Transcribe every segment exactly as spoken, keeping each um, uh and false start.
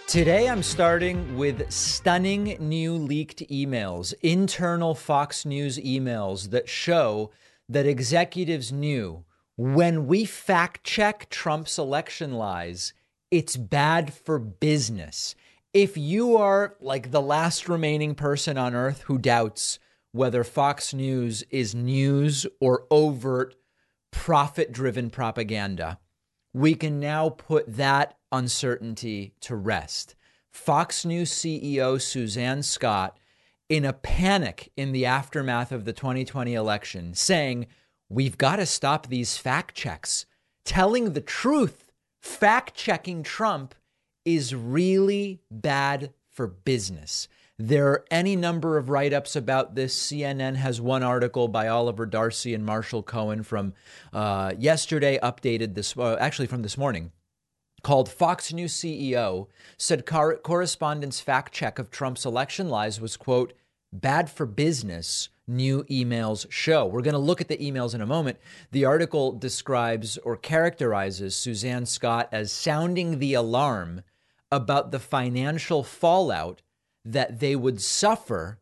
Today, I'm starting with stunning new leaked emails, internal Fox News emails that show that executives knew when we fact check Trump's election lies, it's bad for business. If you are like the last remaining person on earth who doubts whether Fox News is news or overt profit-driven propaganda, we can now put that uncertainty to rest. Fox News C E O Suzanne Scott, in a panic in the aftermath of the twenty twenty election, saying, we've got to stop these fact checks. Telling the truth, fact checking Trump is really bad for business. There are any number of write-ups about this. C N N has one article by Oliver Darcy and Marshall Cohen from uh, yesterday, updated this, uh, actually from this morning, called Fox News C E O said cor- correspondents' fact check of Trump's election lies was, quote, bad for business, new emails show. We're going to look at the emails in a moment. The article describes or characterizes Suzanne Scott as sounding the alarm about the financial fallout that they would suffer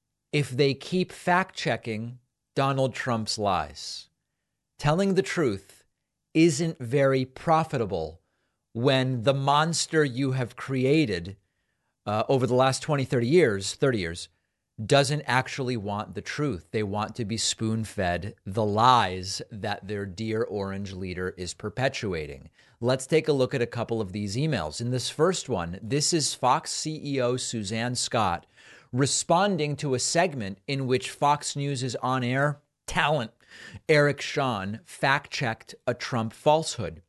if they keep fact-checking Donald Trump's lies. Telling the truth isn't very profitable when the monster you have created uh, over the last twenty, thirty years, thirty years, doesn't actually want the truth. They want to be spoon-fed the lies that their dear orange leader is perpetuating. Let's take a look at a couple of these emails. In this first one, this is Fox C E O Suzanne Scott responding to a segment in which Fox News' on-air talent, Eric Shawn, fact-checked a Trump falsehood.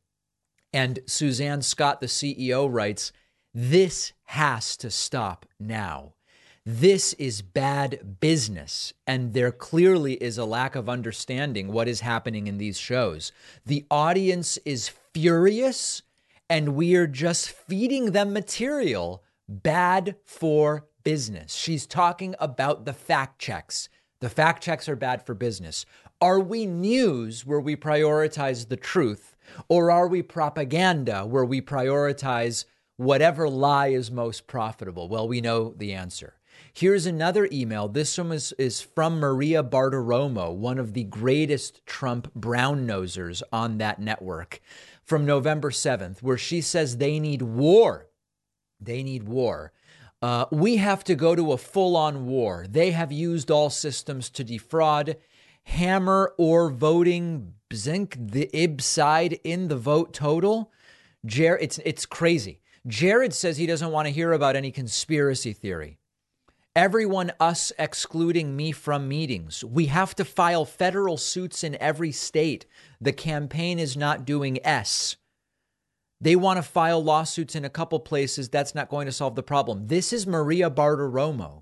And Suzanne Scott, the C E O, writes, this has to stop now. This is bad business, and there clearly is a lack of understanding what is happening in these shows. The audience is furious, and we are just feeding them material bad for business. She's talking about the fact checks. The fact checks are bad for business. Are we news where we prioritize the truth, or are we propaganda where we prioritize whatever lie is most profitable? Well, we know the answer. Here's another email. This one is, is from Maria Bartiromo, one of the greatest Trump brown-nosers on that network, from November seventh, where she says they need war. They need war. Uh, we have to go to a full-on war. They have used all systems to defraud, hammer or voting zinc the I B side in the vote total. Jared, it's it's crazy. Jared says he doesn't want to hear about any conspiracy theory. Everyone, us excluding me from meetings. We have to file federal suits in every state. The campaign is not doing S. They want to file lawsuits in a couple places. That's not going to solve the problem. This is Maria Bartiromo,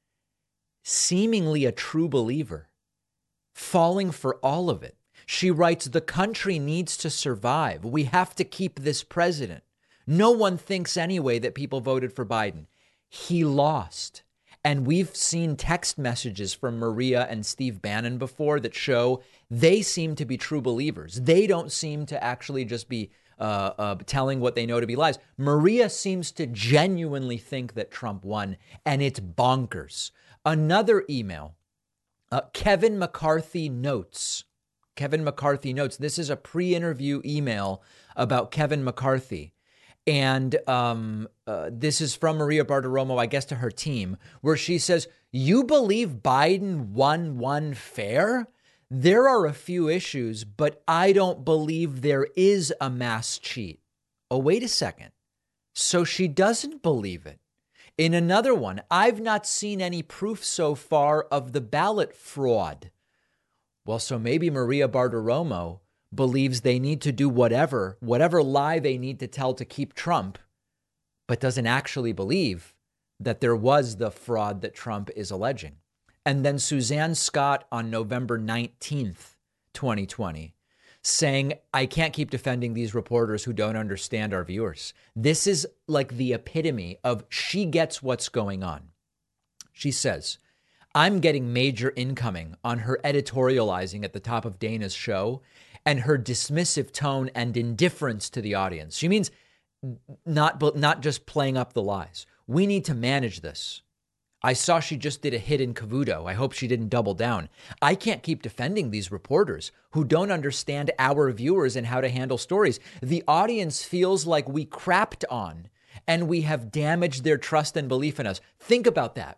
seemingly a true believer, falling for all of it. She writes, the country needs to survive. We have to keep this president. No one thinks anyway that people voted for Biden. He lost. And we've seen text messages from Maria and Steve Bannon before that show they seem to be true believers. They don't seem to actually just be uh, uh, telling what they know to be lies. Maria seems to genuinely think that Trump won, and it's bonkers. Another email, uh, Kevin McCarthy notes. Kevin McCarthy notes. This is a pre-interview email about Kevin McCarthy. And um, uh, this is from Maria Bartiromo, I guess, to her team, where she says, you believe Biden won one fair? There are a few issues, but I don't believe there is a mass cheat. Oh, wait a second. So she doesn't believe it. In another one, I've not seen any proof so far of the ballot fraud. Well, so maybe Maria Bartiromo believes they need to do whatever, whatever lie they need to tell to keep Trump, but doesn't actually believe that there was the fraud that Trump is alleging. And then Suzanne Scott on November nineteenth, twenty twenty, saying, I can't keep defending these reporters who don't understand our viewers. This is like the epitome of she gets what's going on. She says, I'm getting major incoming on her editorializing at the top of Dana's show and her dismissive tone and indifference to the audience. She means not, but not just playing up the lies. We need to manage this. I saw she just did a hit in Cavuto. I hope she didn't double down. I can't keep defending these reporters who don't understand our viewers and how to handle stories. The audience feels like we crapped on and we have damaged their trust and belief in us. Think about that.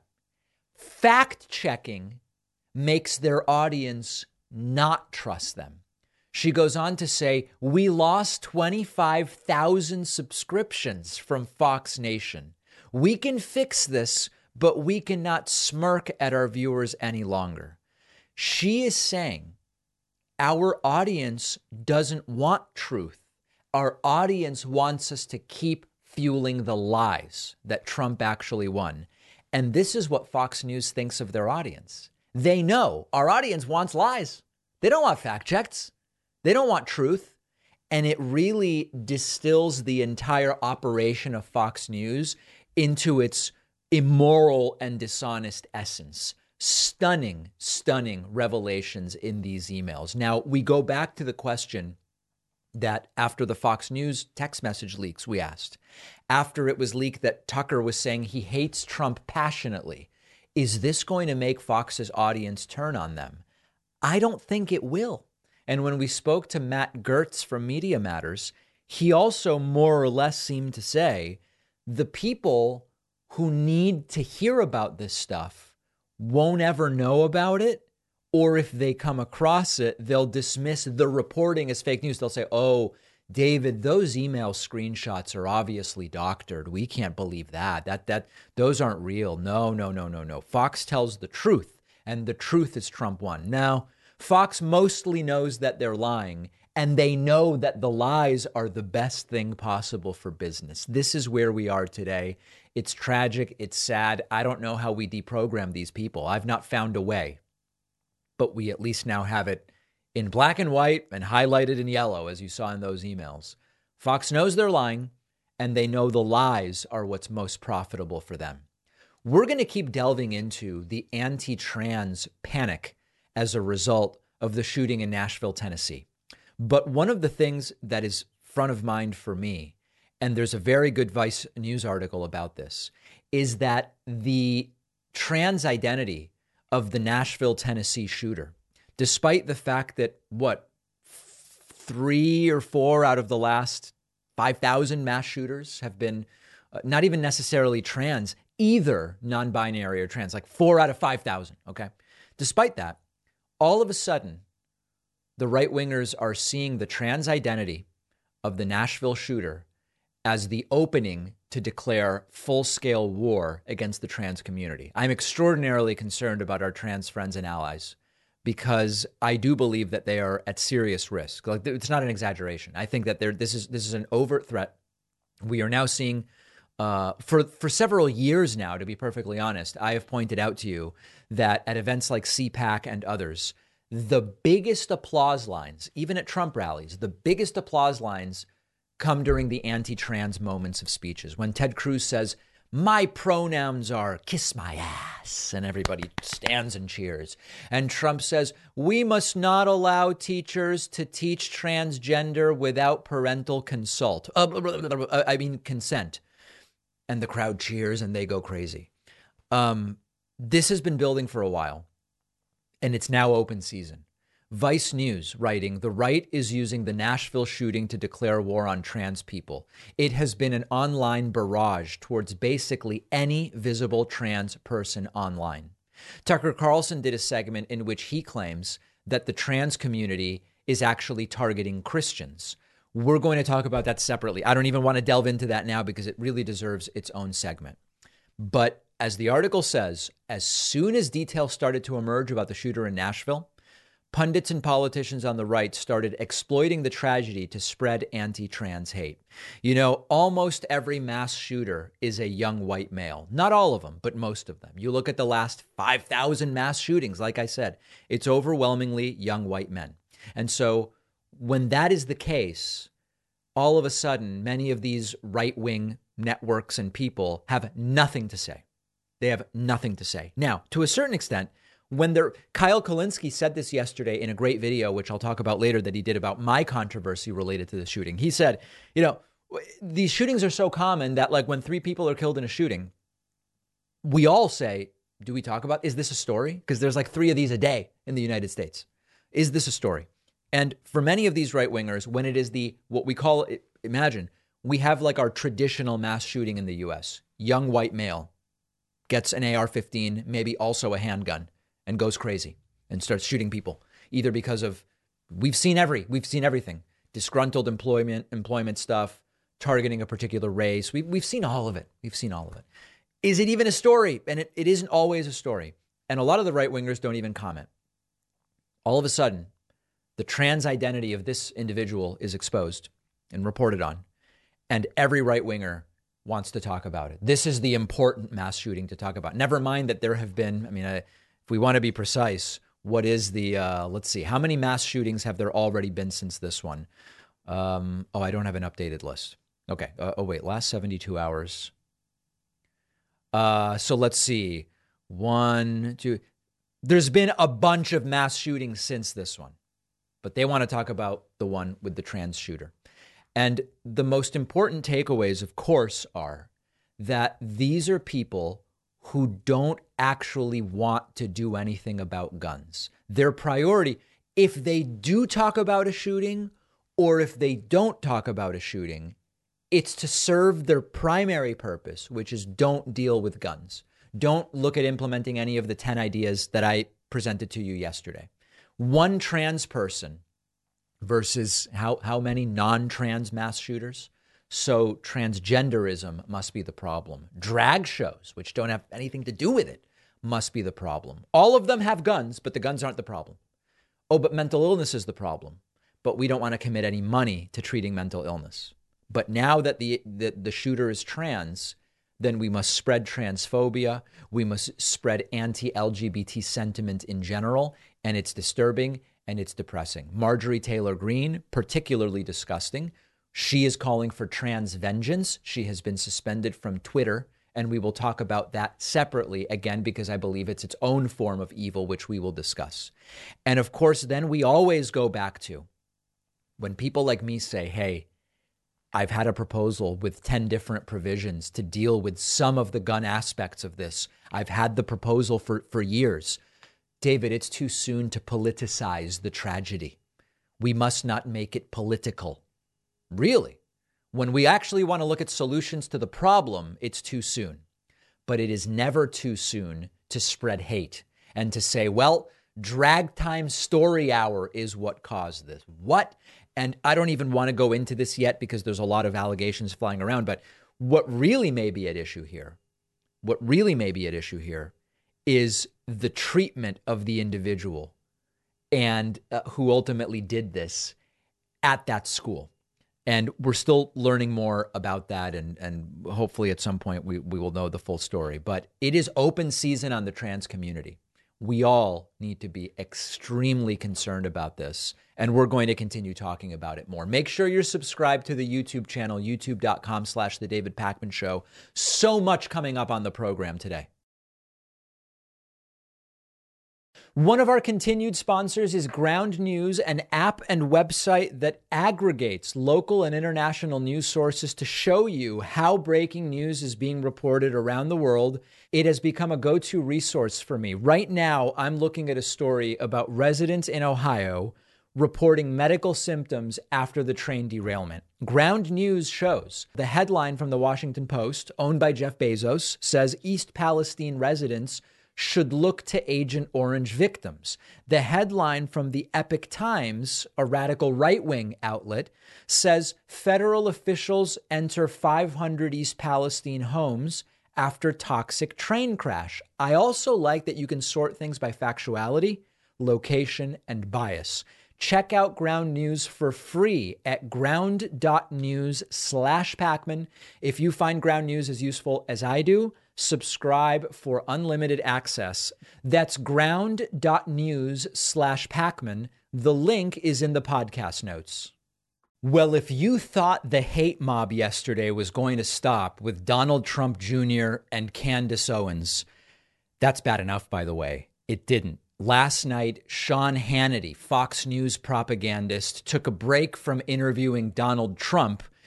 Fact checking makes their audience not trust them. She goes on to say, we lost twenty-five thousand subscriptions from Fox Nation. We can fix this, but we cannot smirk at our viewers any longer. She is saying our audience doesn't want truth. Our audience wants us to keep fueling the lies that Trump actually won. And this is what Fox News thinks of their audience. They know our audience wants lies. They don't want fact checks. They don't want truth. And it really distills the entire operation of Fox News into its immoral and dishonest essence. Stunning, stunning revelations in these emails. Now, we go back to the question that after the Fox News text message leaks, we asked, after it was leaked that Tucker was saying he hates Trump passionately, is this going to make Fox's audience turn on them? I don't think it will. And when we spoke to Matt Gertz from Media Matters, he also more or less seemed to say the people who need to hear about this stuff won't ever know about it, or if they come across it, they'll dismiss the reporting as fake news. They'll say, oh, David, those email screenshots are obviously doctored. We can't believe that. That that those aren't real. No, no, no, no, no. Fox tells the truth, and the truth is Trump won. Now, Fox mostly knows that they're lying, and they know that the lies are the best thing possible for business. This is where we are today. It's tragic. It's sad. I don't know how we deprogram these people. I've not found a way, but we at least now have it in black and white and highlighted in yellow, as you saw in those emails. Fox knows they're lying, and they know the lies are what's most profitable for them. We're going to keep delving into the anti-trans panic as a result of the shooting in Nashville, Tennessee. But one of the things that is front of mind for me, and there's a very good Vice News article about this, is that the trans identity of the Nashville, Tennessee shooter, despite the fact that, what, three or four out of the last five thousand mass shooters have been uh, not even necessarily trans, either non-binary or trans, like four out of five thousand, okay? Despite that, all of a sudden, the right-wingers are seeing the trans identity of the Nashville shooter as the opening to declare full-scale war against the trans community. I'm extraordinarily concerned about our trans friends and allies because I do believe that they are at serious risk. Like, it's not an exaggeration. I think that they're, this is this is an overt threat. We are now seeing, uh, for for several years now, to be perfectly honest, I have pointed out to you that at events like C PAC and others, the biggest applause lines, even at Trump rallies, the biggest applause lines come during the anti-trans moments of speeches. When Ted Cruz says, my pronouns are kiss my ass, and everybody stands and cheers. And Trump says, we must not allow teachers to teach transgender without parental consult. Uh, I mean, consent. And the crowd cheers and they go crazy. Um, this has been building for a while, and it's now open season. Vice News writing, the right is using the Nashville shooting to declare war on trans people. It has been an online barrage towards basically any visible trans person online. Tucker Carlson did a segment in which he claims that the trans community is actually targeting Christians. We're going to talk about that separately. I don't even want to delve into that now because it really deserves its own segment. But as the article says, as soon as details started to emerge about the shooter in Nashville, pundits and politicians on the right started exploiting the tragedy to spread anti-trans hate. You know, almost every mass shooter is a young white male. Not all of them, but most of them. You look at the last five thousand mass shootings, like I said, it's overwhelmingly young white men. And so when that is the case, all of a sudden, many of these right-wing networks and people have nothing to say. They have nothing to say. Now, to a certain extent, when they're, Kyle Kulinski said this yesterday in a great video, which I'll talk about later, that he did about my controversy related to the shooting. He said, you know, these shootings are so common that like when three people are killed in a shooting, we all say, do we talk about, is this a story? Because there's like three of these a day in the United States. Is this a story? And for many of these right wingers, when it is the, what we call, imagine, we have like our traditional mass shooting in the U S. Young white male gets an A R fifteen, maybe also a handgun, and goes crazy and starts shooting people, either because of, we've seen every, we've seen everything, disgruntled employment, employment stuff, targeting a particular race. We, we've seen all of it. We've seen all of it. Is it even a story? And it, it isn't always a story. And a lot of the right wingers don't even comment. All of a sudden, the trans identity of this individual is exposed and reported on. And every right winger wants to talk about it. This is the important mass shooting to talk about. Never mind that there have been, I mean, I, if we want to be precise, what is the, uh, let's see, how many mass shootings have there already been since this one? Um, oh, I don't have an updated list. Okay. Uh, oh, wait, last seventy-two hours. Uh, so let's see. One, two. There's been a bunch of mass shootings since this one, but they want to talk about the one with the trans shooter. And the most important takeaways, of course, are that these are people who don't actually want to do anything about guns. Their priority, if they do talk about a shooting or if they don't talk about a shooting, it's to serve their primary purpose, which is don't deal with guns. Don't look at implementing any of the ten ideas that I presented to you yesterday. One trans person versus how, how many non-trans mass shooters? So transgenderism must be the problem. Drag shows, which don't have anything to do with it, must be the problem. All of them have guns, but the guns aren't the problem. Oh, but mental illness is the problem. But we don't want to commit any money to treating mental illness. But now that the, the, the shooter is trans, then we must spread transphobia. We must spread anti-L G B T sentiment in general. And it's disturbing and it's depressing. Marjorie Taylor Greene, particularly disgusting. She is calling for trans vengeance. She has been suspended from Twitter. And we will talk about that separately, again, because I believe it's its own form of evil, which we will discuss. And of course, then we always go back to when people like me say, hey, I've had a proposal with ten different provisions to deal with some of the gun aspects of this. I've had the proposal for, for years. David, it's too soon to politicize the tragedy. We must not make it political. Really? When we actually want to look at solutions to the problem, it's too soon. But it is never too soon to spread hate and to say, well, drag time story hour is what caused this. What? And I don't even want to go into this yet because there's a lot of allegations flying around. But what really may be at issue here, what really may be at issue here is the treatment of the individual and uh, who ultimately did this at that school. And we're still learning more about that. And, and hopefully at some point we, we will know the full story. But it is open season on the trans community. We all need to be extremely concerned about this. And we're going to continue talking about it more. Make sure you're subscribed to the YouTube channel, youtube.com slash The David Pakman Show. So much coming up on the program today. One of our continued sponsors is Ground News, an app and website that aggregates local and international news sources to show you how breaking news is being reported around the world. It has become a go-to resource for me. Right now, I'm looking at a story about residents in Ohio reporting medical symptoms after the train derailment. Ground News shows the headline from the Washington Post, owned by Jeff Bezos, says East Palestine residents should look to Agent Orange victims. The headline from the Epoch Times, a radical right-wing outlet, says federal officials enter five hundred East Palestine homes after toxic train crash. I also like that you can sort things by factuality, location, and bias. Check out Ground News for free at ground.news slash Pakman. If you find Ground News as useful as I do, subscribe for unlimited access. That's ground.news slash Pakman. The link is in the podcast notes. Well, if you thought the hate mob yesterday was going to stop with Donald Trump Junior and Candace Owens, that's bad enough, by the way. It didn't. Last night, Sean Hannity, Fox News propagandist, took a break from interviewing Donald Trump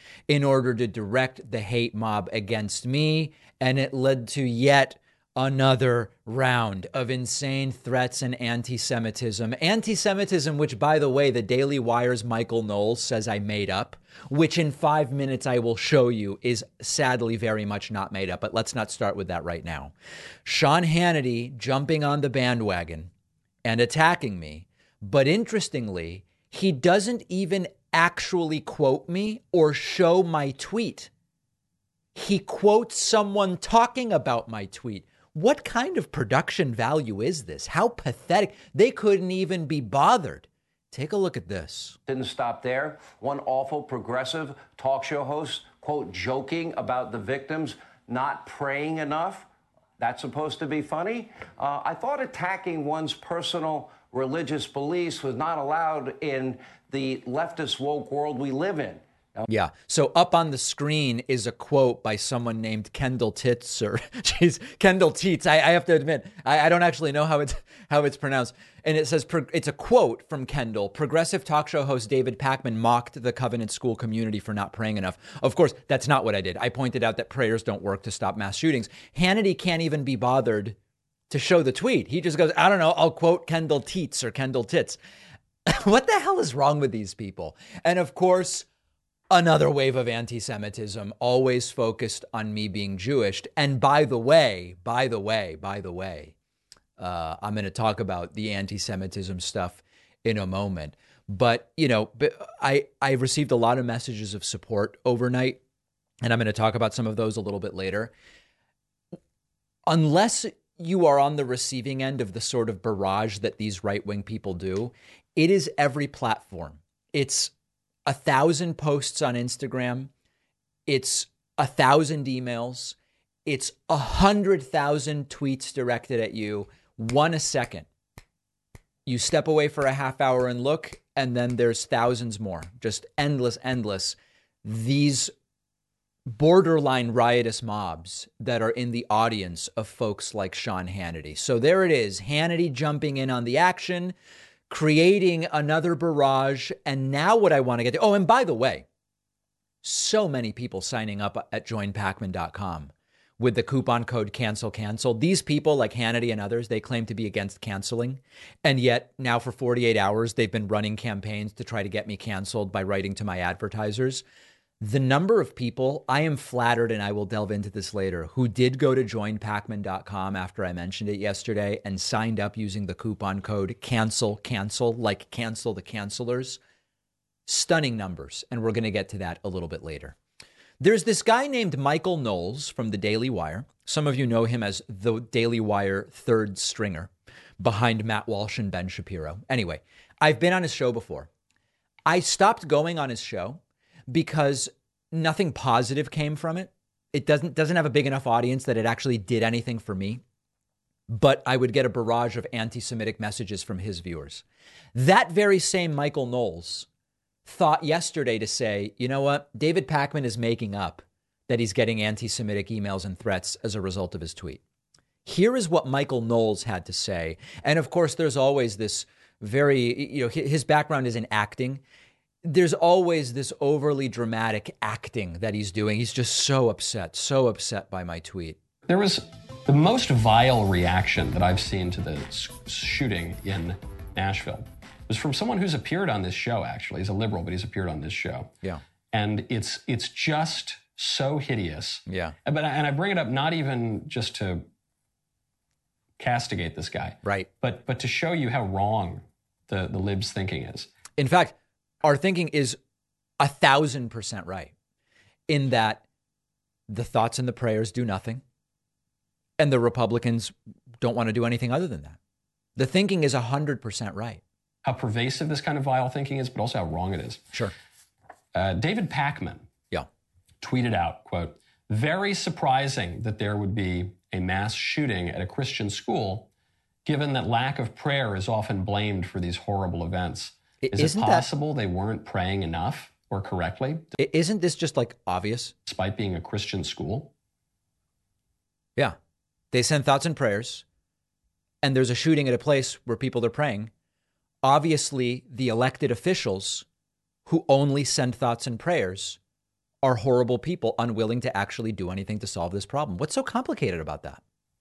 in order to direct the hate mob against me. And it led to yet another round of insane threats and anti-Semitism. Anti-Semitism, which, by the way, the Daily Wire's Michael Knowles says I made up, which in five minutes I will show you is sadly very much not made up. But let's not start with that right now. Sean Hannity jumping on the bandwagon and attacking me. But interestingly, he doesn't even actually quote me or show my tweet. He quotes someone talking about my tweet. What kind of production value is this? How pathetic. They couldn't even be bothered. Take a look at this. Didn't stop there. One awful progressive talk show host, quote, joking about the victims not praying enough. That's supposed to be funny? Uh, I thought attacking one's personal religious beliefs was not allowed in the leftist woke world we live in. Yeah. So up on the screen is a quote by someone named Kendall Tits, or geez, Kendall Teets. I, I have to admit, I, I don't actually know how it's how it's pronounced. And it says it's a quote from Kendall. Progressive talk show host David Pakman mocked the Covenant School community for not praying enough. Of course, that's not what I did. I pointed out that prayers don't work to stop mass shootings. Hannity can't even be bothered to show the tweet. He just goes, I don't know, I'll quote Kendall Teets or Kendall Tits. What the hell is wrong with these people? And of course, another wave of anti-Semitism, always focused on me being Jewish. And by the way, by the way, by the way, uh, I'm going to talk about the anti-Semitism stuff in a moment. But, you know, I, I received a lot of messages of support overnight, and I'm going to talk about some of those a little bit later. Unless you are on the receiving end of the sort of barrage that these right-wing people do, it is every platform. It's a thousand posts on Instagram. It's a thousand emails. It's a hundred thousand tweets directed at you, one a second. You step away for a half hour and look, and then there's thousands more, just endless, endless. These borderline riotous mobs that are in the audience of folks like Sean Hannity. So there it is, Hannity jumping in on the action, creating another barrage. And now what I want to get to, oh, and by the way, so many people signing up at join pakman dot com with the coupon code cancel cancel. These people like Hannity and others, they claim to be against canceling. And yet now for forty-eight hours, they've been running campaigns to try to get me canceled by writing to my advertisers. The number of people, I am flattered, and I will delve into this later, who did go to join pakman dot com after I mentioned it yesterday and signed up using the coupon code cancel cancel, like cancel the cancelers. Stunning numbers. And we're going to get to that a little bit later. There's this guy named Michael Knowles from the Daily Wire. Some of you know him as the Daily Wire third stringer behind Matt Walsh and Ben Shapiro. Anyway, I've been on his show before. I stopped going on his show because nothing positive came from it. It doesn't doesn't have a big enough audience that it actually did anything for me. But I would get a barrage of anti-Semitic messages from his viewers. That very same Michael Knowles thought yesterday to say, you know what, David Pakman is making up that he's getting anti-Semitic emails and threats as a result of his tweet. Here is what Michael Knowles had to say. And of course, there's always this very, you know, his background is in acting. There's always this overly dramatic acting that he's doing. He's just so upset, so upset by my tweet. There was the most vile reaction that I've seen to the shooting in Nashville was from someone who's appeared on this show, actually. He's a liberal, but he's appeared on this show. Yeah. And it's it's just so hideous. Yeah. But and I bring it up not even just to castigate this guy. Right. But but to show you how wrong the, the libs' thinking is. In fact, our thinking is a thousand percent right in that the thoughts and the prayers do nothing. And the Republicans don't want to do anything other than that. The thinking is a hundred percent right. How pervasive this kind of vile thinking is, but also how wrong it is. Sure. Uh, David Pakman yeah. tweeted out, quote, very surprising that there would be a mass shooting at a Christian school, given that lack of prayer is often blamed for these horrible events. Is Isn't it possible that, they weren't praying enough or correctly? Isn't this just like obvious? Despite being a Christian school? Yeah. They send thoughts and prayers, and there's a shooting at a place where people are praying. Obviously, the elected officials who only send thoughts and prayers are horrible people unwilling to actually do anything to solve this problem. What's so complicated about that?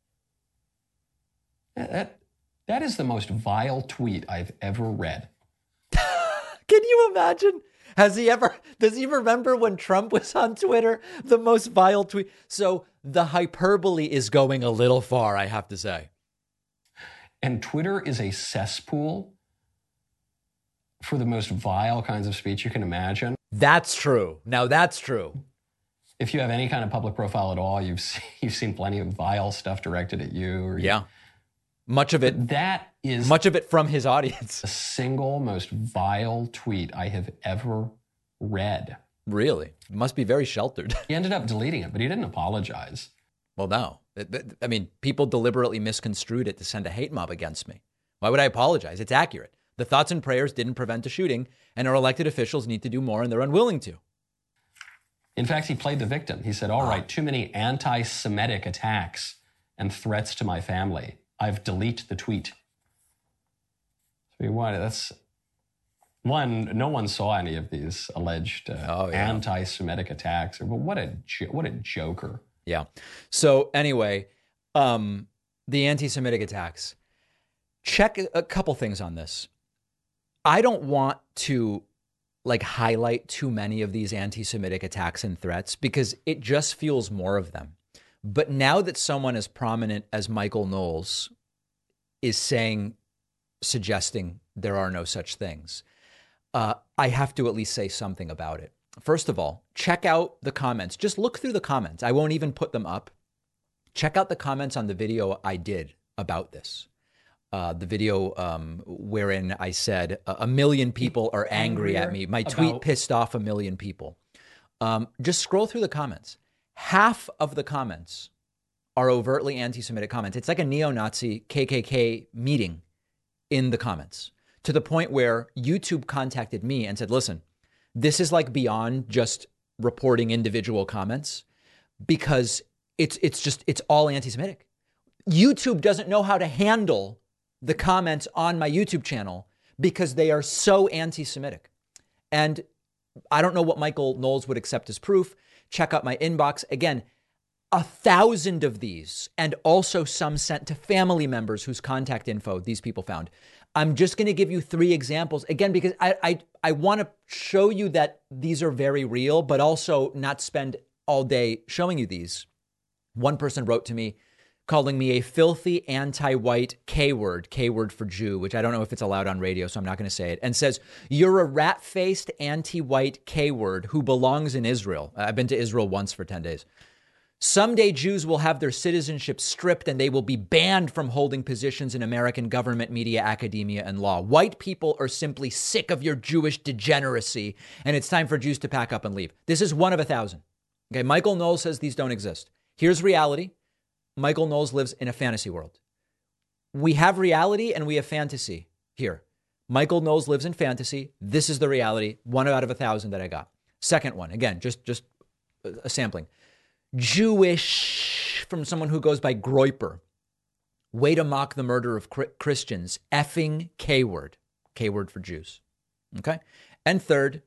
That, that is the most vile tweet I've ever read. Can you imagine? Has he ever, does he remember when Trump was on Twitter? The most vile tweet. So the hyperbole is going a little far, I have to say. And Twitter is a cesspool for the most vile kinds of speech you can imagine. That's true. Now that's true. If you have any kind of public profile at all, you've seen, you've seen plenty of vile stuff directed at you. Or yeah. Much of it. That is much of it from his audience. The single most vile tweet I have ever read. Really? It must be very sheltered. He ended up deleting it, but he didn't apologize. Well, no. I mean, people deliberately misconstrued it to send a hate mob against me. Why would I apologize? It's accurate. The thoughts and prayers didn't prevent a shooting, and our elected officials need to do more, and they're unwilling to. In fact, he played the victim. He said, all oh. right, too many anti-Semitic attacks and threats to my family. I've deleted the tweet. So what? That's one. No one saw any of these alleged uh, oh, yeah. anti-Semitic attacks. But what a what a joker. Yeah. So anyway, um, the anti-Semitic attacks. Check a couple things on this. I don't want to like highlight too many of these anti-Semitic attacks and threats because it just fuels more of them. But now that someone as prominent as Michael Knowles is saying, suggesting there are no such things, uh, I have to at least say something about it. First of all, check out the comments. Just look through the comments. I won't even put them up. Check out the comments on the video I did about this. Uh, the video um, wherein I said a, a million people are angry at me. My tweet about... pissed off a million people. Um, just scroll through the comments. Half of the comments are overtly anti-Semitic comments. It's like a neo-Nazi K K K meeting in the comments, to the point where YouTube contacted me and said, listen, this is like beyond just reporting individual comments because it's it's just, it's all anti-Semitic. YouTube doesn't know how to handle the comments on my YouTube channel because they are so anti-Semitic. And I don't know what Michael Knowles would accept as proof. Check out my inbox. Again, a thousand of these, and also some sent to family members whose contact info these people found. I'm just going to give you three examples, again, because I, I, I want to show you that these are very real, but also not spend all day showing you these. One person wrote to me calling me a filthy anti-white K-word, K-word for Jew, which I don't know if it's allowed on radio, so I'm not going to say it, and says, you're a rat-faced anti-white K-word who belongs in Israel. I've been to Israel once for ten days. Someday Jews will have their citizenship stripped and they will be banned from holding positions in American government, media, academia, and law. White people are simply sick of your Jewish degeneracy, and it's time for Jews to pack up and leave. This is one of a thousand. Okay, Michael Knowles says these don't exist. Here's reality. Michael Knowles lives in a fantasy world. We have reality and we have fantasy here. Michael Knowles lives in fantasy. This is the reality. One out of a thousand that I got. Second one, again, just, just a sampling. Jewish from someone who goes by Groiper. Way to mock the murder of Christians. Effing K-word. K-word for Jews. Okay? And third,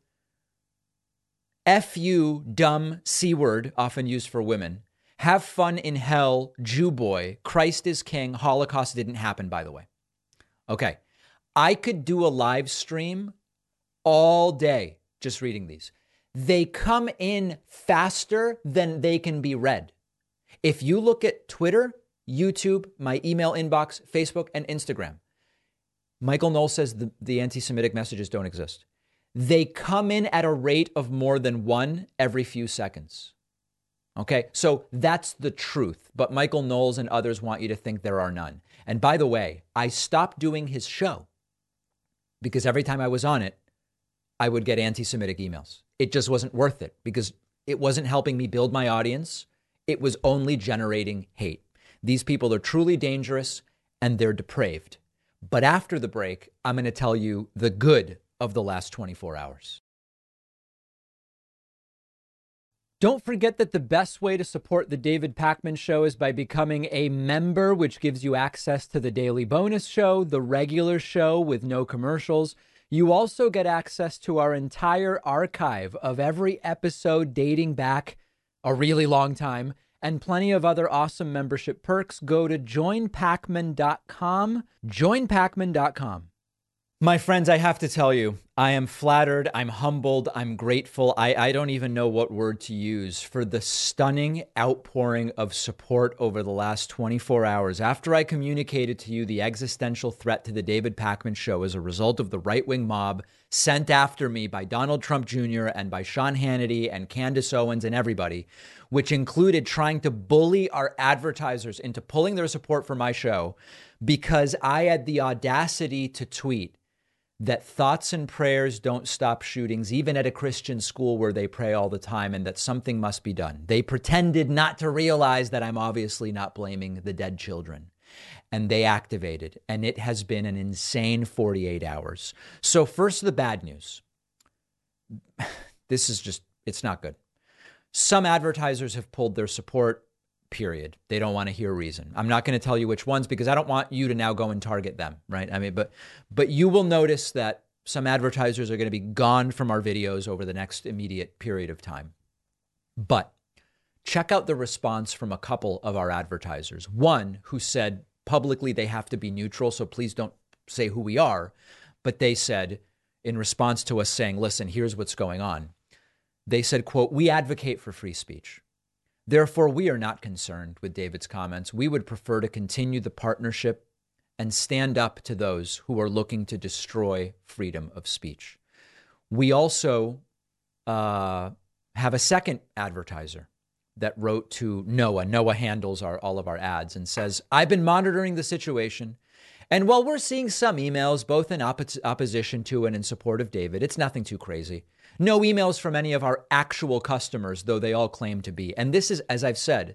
F you, dumb C-word, often used for women. Have fun in hell, Jew boy. Christ is king. Holocaust didn't happen, by the way. Okay. I could do a live stream all day just reading these. They come in faster than they can be read. If you look at Twitter, YouTube, my email inbox, Facebook, and Instagram, Michael Knowles says the, the anti-Semitic messages don't exist. They come in at a rate of more than one every few seconds. Okay, so that's the truth. But Michael Knowles and others want you to think there are none. And by the way, I stopped doing his show because every time I was on it, I would get anti-Semitic emails. It just wasn't worth it because it wasn't helping me build my audience. It was only generating hate. These people are truly dangerous and they're depraved. But after the break, I'm going to tell you the good of the last twenty-four hours. Don't forget that the best way to support the David Pakman Show is by becoming a member, which gives you access to the daily bonus show, the regular show with no commercials. You also get access to our entire archive of every episode dating back a really long time and plenty of other awesome membership perks. Go to join pacman dot com. join pacman dot com. My friends, I have to tell you, I am flattered, I'm humbled, I'm grateful. I, I don't even know what word to use for the stunning outpouring of support over the last twenty-four hours after I communicated to you the existential threat to the David Pakman Show as a result of the right-wing mob sent after me by Donald Trump Junior and by Sean Hannity and Candace Owens and everybody, which included trying to bully our advertisers into pulling their support for my show because I had the audacity to tweet that thoughts and prayers don't stop shootings, even at a Christian school where they pray all the time, and that something must be done. They pretended not to realize that I'm obviously not blaming the dead children. And they activated, and it has been an insane forty-eight hours. So first, the bad news. This is just, it's not good. Some advertisers have pulled their support. Period. They don't want to hear reason. I'm not going to tell you which ones because I don't want you to now go and target them, right? I mean, but but you will notice that some advertisers are going to be gone from our videos over the next immediate period of time. But check out the response from a couple of our advertisers. One who said publicly they have to be neutral, so please don't say who we are. But they said, in response to us saying, listen, here's what's going on. They said, quote, "We advocate for free speech. Therefore, we are not concerned with David's comments. We would prefer to continue the partnership and stand up to those who are looking to destroy freedom of speech." We also uh, have a second advertiser that wrote to Noah. Noah handles our, all of our ads and says, "I've been monitoring the situation. And while we're seeing some emails, both in oppo- opposition to and in support of David, it's nothing too crazy. No emails from any of our actual customers, though they all claim to be." And this is, as I've said,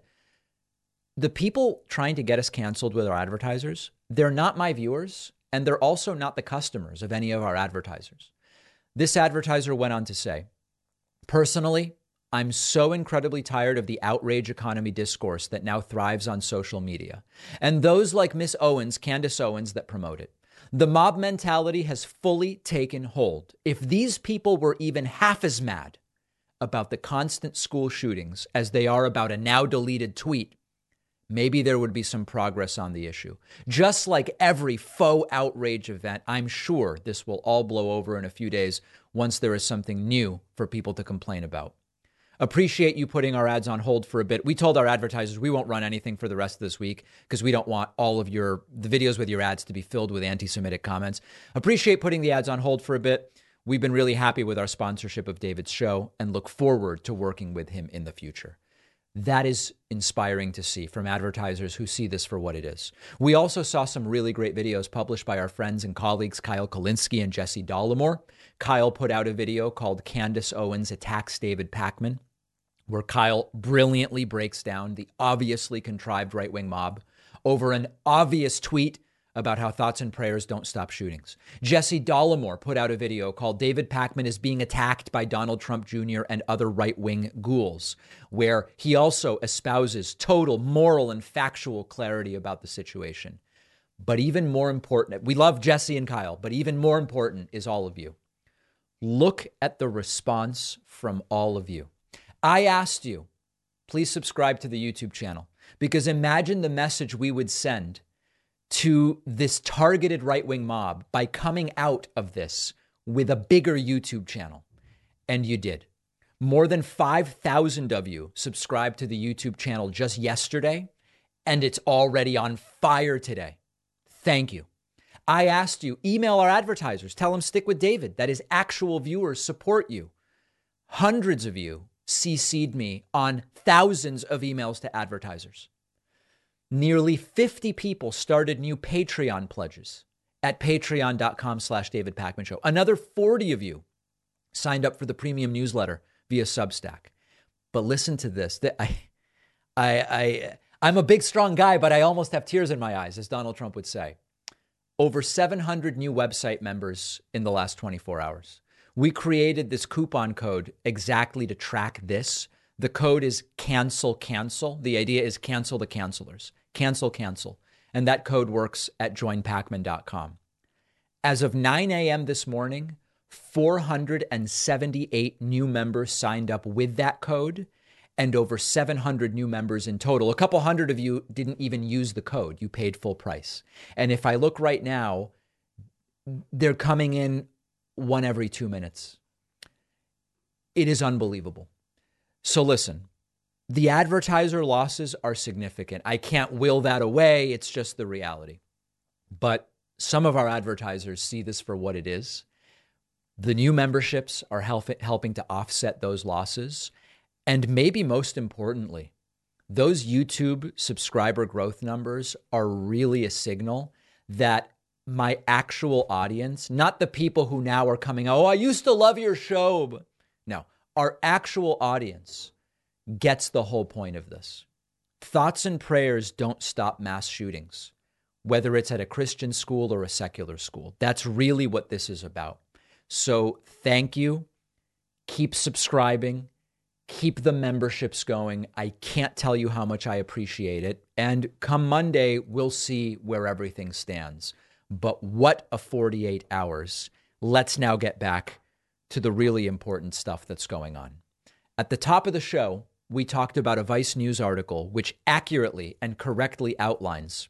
the people trying to get us canceled with our advertisers, they're not my viewers, and they're also not the customers of any of our advertisers. This advertiser went on to say, "Personally, I'm so incredibly tired of the outrage economy discourse that now thrives on social media, and those like Miss Owens, Candace Owens, that promote it. The mob mentality has fully taken hold. If these people were even half as mad about the constant school shootings as they are about a now deleted tweet, maybe there would be some progress on the issue. Just like every faux outrage event, I'm sure this will all blow over in a few days once there is something new for people to complain about. Appreciate you putting our ads on hold for a bit. We told our advertisers we won't run anything for the rest of this week because we don't want all of your the videos with your ads to be filled with anti-Semitic comments. Appreciate putting the ads on hold for a bit. We've been really happy with our sponsorship of David's show and look forward to working with him in the future." That is inspiring to see from advertisers who see this for what it is. We also saw some really great videos published by our friends and colleagues, Kyle Kulinski and Jesse Dollemore. Kyle put out a video called "Candace Owens Attacks David Pakman," where Kyle brilliantly breaks down the obviously contrived right-wing mob over an obvious tweet about how thoughts and prayers don't stop shootings. Jesse Dollemore put out a video called "David Pakman is being attacked by Donald Trump Junior and other right-wing ghouls," where he also espouses total moral and factual clarity about the situation. But even more important, we love Jesse and Kyle, but even more important is all of you. Look at the response from all of you. I asked you, please subscribe to the YouTube channel, because imagine the message we would send to this targeted right-wing mob by coming out of this with a bigger YouTube channel. And you did. More than five thousand of you subscribed to the YouTube channel just yesterday, and it's already on fire today. Thank you. I asked you, email our advertisers, tell them stick with David, that his actual viewers support you. Hundreds of you C C'd me on thousands of emails to advertisers. Nearly fifty people started new Patreon pledges at patreon.com slash David Pakman Show. Another forty of you signed up for the premium newsletter via Substack. But listen to this. I, I, I, I'm a big, strong guy, but I almost have tears in my eyes, as Donald Trump would say. Over seven hundred new website members in the last twenty-four hours. We created this coupon code exactly to track this. The code is cancel, cancel. The idea is cancel the cancelers. Cancel, cancel. And that code works at join pacman dot com. As of nine a.m. this morning, four hundred seventy-eight new members signed up with that code, and over seven hundred new members in total. A couple hundred of you didn't even use the code. You paid full price. And if I look right now, they're coming in one every two minutes. It is unbelievable. So listen, the advertiser losses are significant. I can't will that away. It's just the reality. But some of our advertisers see this for what it is. The new memberships are help- helping to offset those losses. And maybe most importantly, those YouTube subscriber growth numbers are really a signal that my actual audience, not the people who now are coming, oh, I used to love your show. But no, our actual audience gets the whole point of this. Thoughts and prayers don't stop mass shootings, whether it's at a Christian school or a secular school. That's really what this is about. So thank you. Keep subscribing. Keep the memberships going. I can't tell you how much I appreciate it. And come Monday, we'll see where everything stands. But what a forty-eight hours. Let's now get back to the really important stuff that's going on. At the top of the show, we talked about a Vice News article which accurately and correctly outlines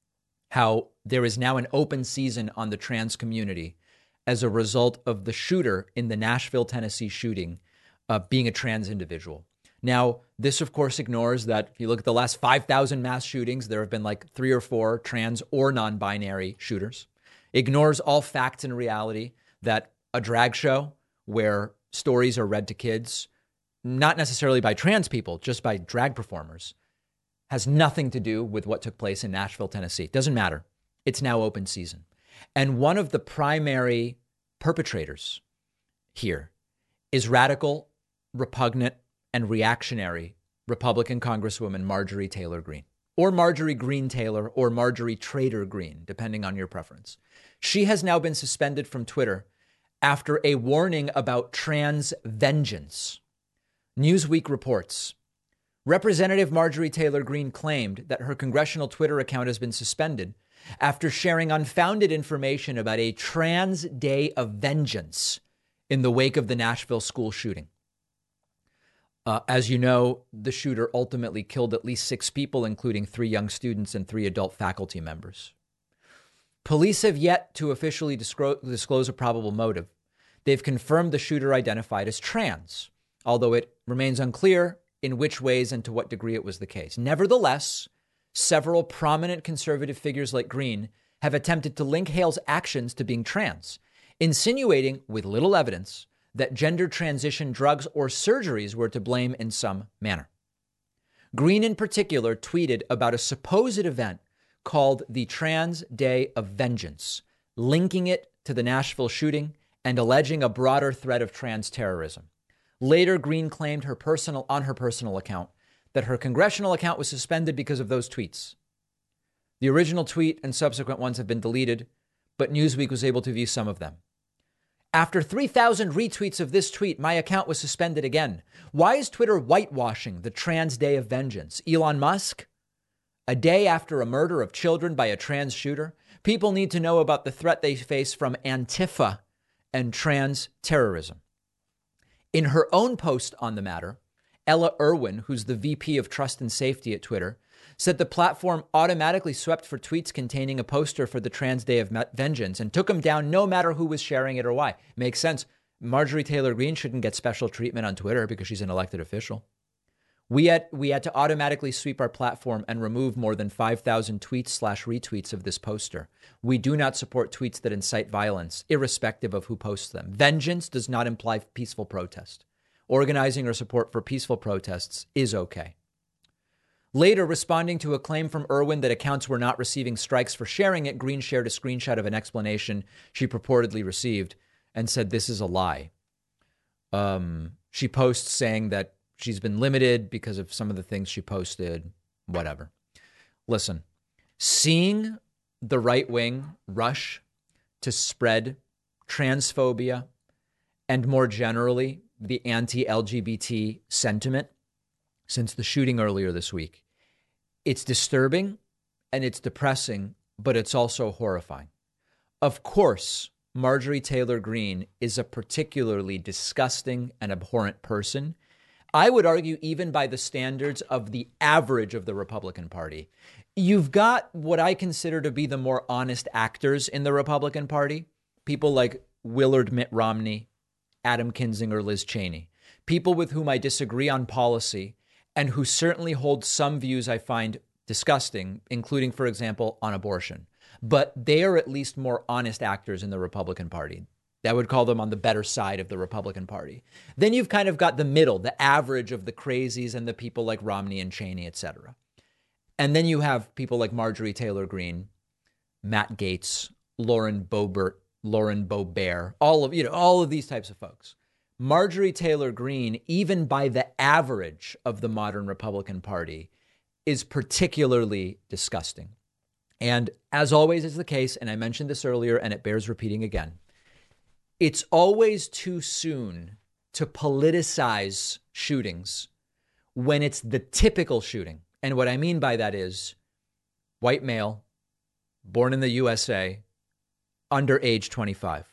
how there is now an open season on the trans community as a result of the shooter in the Nashville, Tennessee shooting uh, being a trans individual. Now, this, of course, ignores that if you look at the last five thousand mass shootings, there have been like three or four trans or non-binary shooters. Ignores all facts and reality that a drag show where stories are read to kids, not necessarily by trans people, just by drag performers, has nothing to do with what took place in Nashville, Tennessee. Doesn't matter. It's now open season. And one of the primary perpetrators here is radical, repugnant, and reactionary Republican Congresswoman Marjorie Taylor Greene, or Marjorie Greene Taylor, or Marjorie Trader Greene, depending on your preference. She has now been suspended from Twitter after a warning about trans vengeance. Newsweek reports, Representative Marjorie Taylor Greene claimed that her congressional Twitter account has been suspended after sharing unfounded information about a trans day of vengeance in the wake of the Nashville school shooting. Uh, as you know, the shooter ultimately killed at least six people, including three young students and three adult faculty members. Police have yet to officially disclose, disclose a probable motive. They've confirmed the shooter identified as trans, although it remains unclear in which ways and to what degree it was the case. Nevertheless, several prominent conservative figures like Greene have attempted to link Hale's actions to being trans, insinuating with little evidence that gender transition drugs or surgeries were to blame in some manner. Greene in particular tweeted about a supposed event called the Trans Day of Vengeance, linking it to the Nashville shooting and alleging a broader threat of trans terrorism. Later, Greene claimed her personal on her personal account that her congressional account was suspended because of those tweets. The original tweet and subsequent ones have been deleted, but Newsweek was able to view some of them. After three thousand retweets of this tweet, my account was suspended again. Why is Twitter whitewashing the Trans Day of Vengeance? Elon Musk? A day after a murder of children by a trans shooter, people need to know about the threat they face from Antifa and trans terrorism. In her own post on the matter, Ella Irwin, who's the V P of Trust and Safety at Twitter, said the platform automatically swept for tweets containing a poster for the Trans Day of Vengeance and took them down no matter who was sharing it or why. Makes sense. Marjorie Taylor Greene shouldn't get special treatment on Twitter because she's an elected official. We had we had to automatically sweep our platform and remove more than five thousand tweets slash retweets of this poster. We do not support tweets that incite violence, irrespective of who posts them. Vengeance does not imply peaceful protest. Organizing or support for peaceful protests is okay. Later, responding to a claim from Irwin that accounts were not receiving strikes for sharing it, Greene shared a screenshot of an explanation she purportedly received and said this is a lie. Um, she posts saying that she's been limited because of some of the things she posted, whatever. Listen, seeing the right wing rush to spread transphobia and more generally the anti-L G B T sentiment since the shooting earlier this week, it's disturbing and it's depressing, but it's also horrifying. Of course, Marjorie Taylor Greene is a particularly disgusting and abhorrent person. I would argue even by the standards of the average of the Republican Party. You've got what I consider to be the more honest actors in the Republican Party. People like Willard Mitt Romney, Adam Kinzinger, Liz Cheney. People with whom I disagree on policy and who certainly hold some views I find disgusting, including, for example, on abortion. But they are at least more honest actors in the Republican Party. I would call them on the better side of the Republican Party. Then you've kind of got the middle, the average of the crazies and the people like Romney and Cheney, et cetera. And then you have people like Marjorie Taylor Greene, Matt Gaetz, Lauren Boebert, Lauren Boebert, all of, you know, all of these types of folks. Marjorie Taylor Greene, even by the average of the modern Republican Party, is particularly disgusting. And as always is the case, and I mentioned this earlier and it bears repeating again, it's always too soon to politicize shootings when it's the typical shooting. And what I mean by that is white male, born in the U S A, under age twenty-five.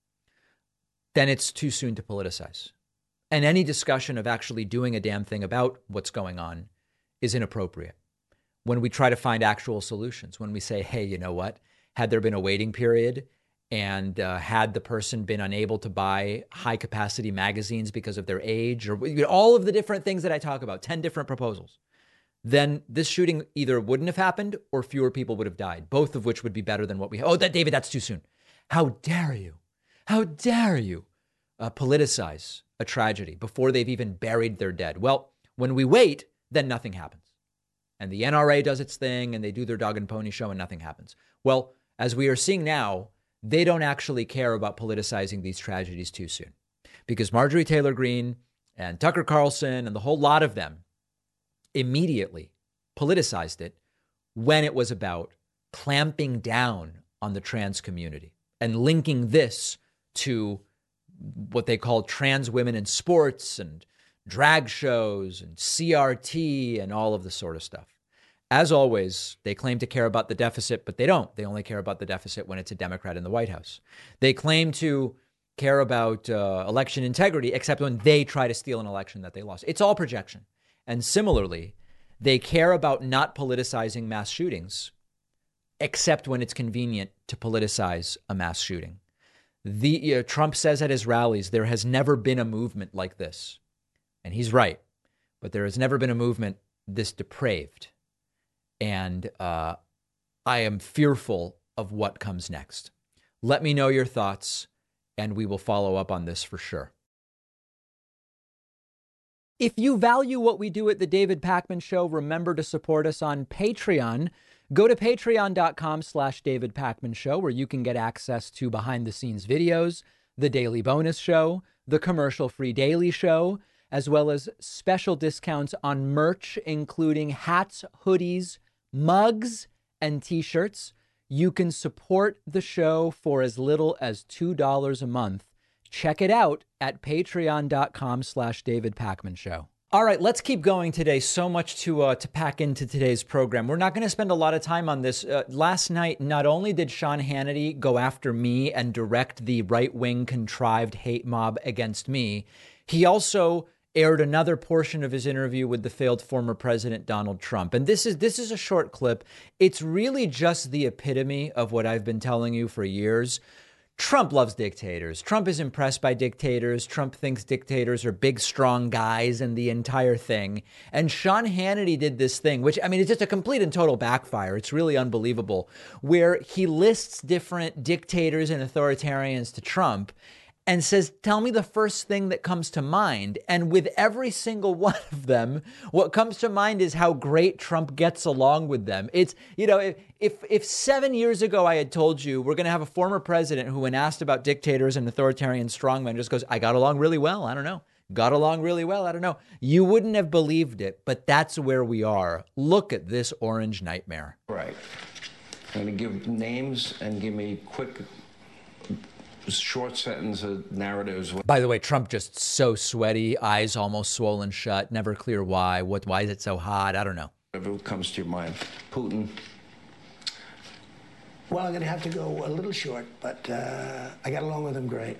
Then it's too soon to politicize. And any discussion of actually doing a damn thing about what's going on is inappropriate. When we try to find actual solutions, when we say, hey, you know what, had there been a waiting period and uh, had the person been unable to buy high capacity magazines because of their age or you know, all of the different things that I talk about, ten different proposals, then this shooting either wouldn't have happened or fewer people would have died, both of which would be better than what we have. Oh, that David, that's too soon. How dare you? How dare you uh, politicize a tragedy before they've even buried their dead? Well, when we wait, then nothing happens. And the N R A does its thing and they do their dog and pony show and nothing happens. Well, as we are seeing now, they don't actually care about politicizing these tragedies too soon because Marjorie Taylor Greene and Tucker Carlson and the whole lot of them immediately politicized it when it was about clamping down on the trans community and linking this to what they call trans women in sports and drag shows and C R T and all of this sort of stuff. As always, they claim to care about the deficit, but they don't. They only care about the deficit when it's a Democrat in the White House. They claim to care about uh, election integrity, except when they try to steal an election that they lost. It's all projection. And similarly, they care about not politicizing mass shootings, except when it's convenient to politicize a mass shooting. The uh, Trump says at his rallies, there has never been a movement like this. And he's right. But there has never been a movement this depraved. And uh, I am fearful of what comes next. Let me know your thoughts, and we will follow up on this for sure. If you value what we do at The David Pakman Show, remember to support us on Patreon. Go to patreon.com slash David Pakman Show, where you can get access to behind-the-scenes videos, the daily bonus show, the commercial-free daily show, as well as special discounts on merch, including hats, hoodies, mugs, and t-shirts. You can support the show for as little as two dollars a month. Check it out at patreon.com slash David Pakman Show. All right, let's keep going today. So much to uh, to pack into today's program. We're not going to spend a lot of time on this. Uh, last night, not only did Sean Hannity go after me and direct the right-wing contrived hate mob against me, he also aired another portion of his interview with the failed former president, Donald Trump. And this is this is a short clip. It's really just the epitome of what I've been telling you for years. Trump loves dictators. Trump is impressed by dictators. Trump thinks dictators are big, strong guys and the entire thing. And Sean Hannity did this thing, which, I mean, it's just a complete and total backfire. It's really unbelievable, where he lists different dictators and authoritarians to Trump and says, tell me the first thing that comes to mind. And with every single one of them, what comes to mind is how great Trump gets along with them. It's, you know, if if, if seven years ago I had told you we're going to have a former president who, when asked about dictators and authoritarian strongmen, just goes, I got along really well. I don't know. Got along really well. I don't know. You wouldn't have believed it, but that's where we are. Look at this orange nightmare. Right. I'm going to give names and give me quick, short sentence of narratives. By the way, Trump just so sweaty, eyes almost swollen shut, never clear why. What? Why is it so hot? I don't know. Whatever comes to your mind. Putin, Well, I'm going to have to go a little short, but uh, I got along with him great.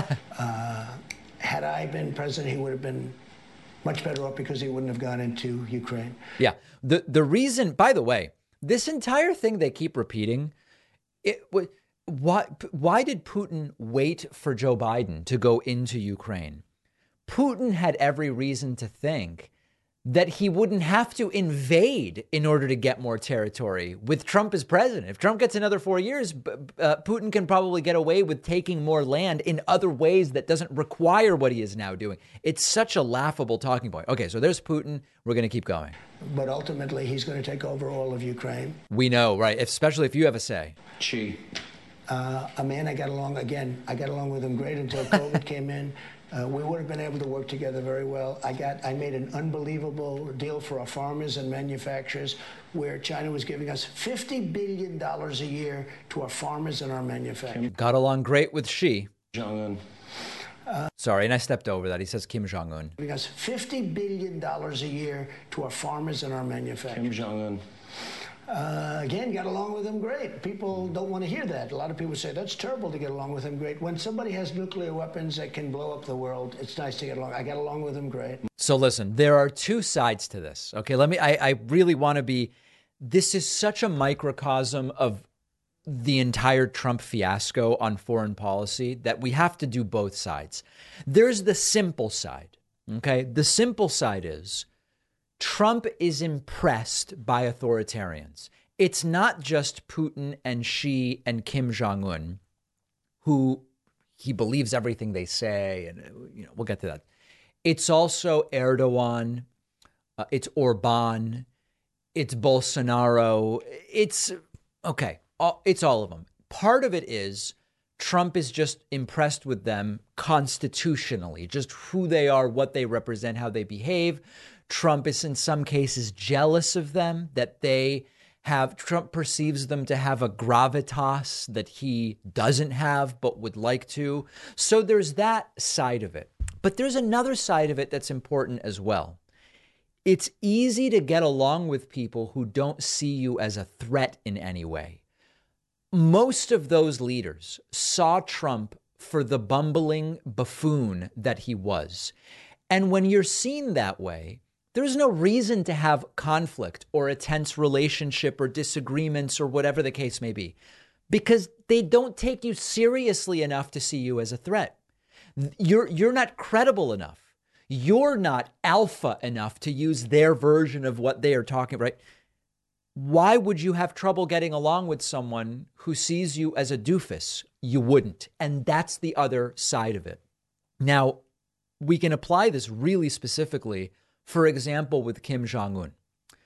uh, had I been president, he would have been much better off because he wouldn't have gone into Ukraine. Yeah. The the reason, by the way, this entire thing they keep repeating, it why why did Putin wait for Joe Biden to go into Ukraine? Putin had every reason to think that he wouldn't have to invade in order to get more territory with Trump as president. If Trump gets another four years, uh, Putin can probably get away with taking more land in other ways that doesn't require what he is now doing. It's such a laughable talking point. Okay, so there's Putin. We're going to keep going. But ultimately, he's going to take over all of Ukraine. We know, right? Especially if you have a say. Xi. Uh, a man I got along, again, I got along with him great until COVID came in. Uh, we would have been able to work together very well. I got, I made an unbelievable deal for our farmers and manufacturers where China was giving us fifty billion dollars a year to our farmers and our manufacturers. Got along great with Xi. Jong-un. Uh, Sorry, and I stepped over that. He says Kim Jong-un. Giving us fifty billion dollars a year to our farmers and our manufacturers. Kim Jong-un. Uh, again, got along with him great. People don't want to hear that. A lot of people say, that's terrible to get along with him great. When somebody has nuclear weapons that can blow up the world, it's nice to get along. I got along with him great. So listen, there are two sides to this. Okay, let me, I, I really want to be, this is such a microcosm of the entire Trump fiasco on foreign policy that we have to do both sides. There's the simple side, okay? The simple side is Trump is impressed by authoritarians. It's not just Putin and Xi and Kim Jong-un, who he believes everything they say, and you know we'll get to that. It's also Erdogan, uh, it's Orban, it's Bolsonaro. It's okay. It's all of them. Part of it is Trump is just impressed with them constitutionally, just who they are, what they represent, how they behave. Trump is in some cases jealous of them, that they have, Trump perceives them to have a gravitas that he doesn't have but would like to. So there's that side of it. But there's another side of it that's important as well. It's easy to get along with people who don't see you as a threat in any way. Most of those leaders saw Trump for the bumbling buffoon that he was. And when you're seen that way, there's no reason to have conflict or a tense relationship or disagreements or whatever the case may be, because they don't take you seriously enough to see you as a threat. You're, you're not credible enough. You're not alpha enough to use their version of what they are talking about, right? Why would you have trouble getting along with someone who sees you as a doofus? You wouldn't. And that's the other side of it. Now, we can apply this really specifically, for example, with Kim Jong-un.